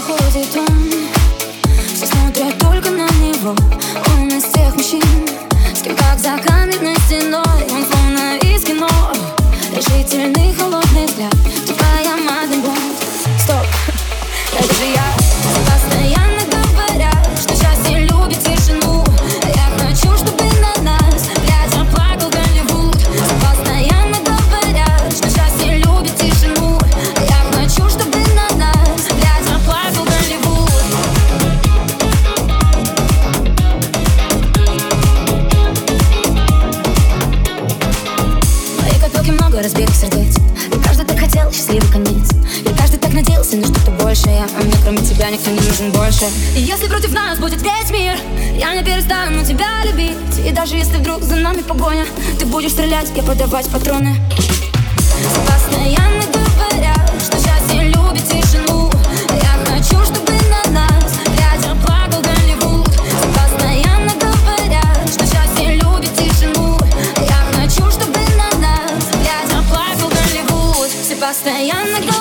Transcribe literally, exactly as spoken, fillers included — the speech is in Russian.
уходит он, все смотрят только на него. Он из тех мужчин, с кем как за каменной стеной. Он словно из кино, решительный холодный взгляд, типа я модный блонд. Стоп, это же я. Постоянно говорят, что счастье любит тишину. Я хочу, чтобы на нас глядя плакал Голливуд. Постоянно говорят, что счастье любит тишину. Я хочу, чтобы на нас глядя плакал Голливуд. В моей копилке много разбитых сердец, и каждый так хотел счастливый конец. И каждый так надеялся на что-то большее, а мне кроме тебя никто не нужен больше. И если против нас будет весь мир, я не перестану тебя любить. И даже если вдруг за нами погоня, ты будешь стрелять, я подавать патроны. Постоянно говорят, что счастье любит тишину. Я хочу, чтобы на нас глядя плакал Голливуд. Постоянно говорят, что счастье любит тишину. Я хочу, чтобы на нас глядя плакал Голливуд. Все постоянно говорят.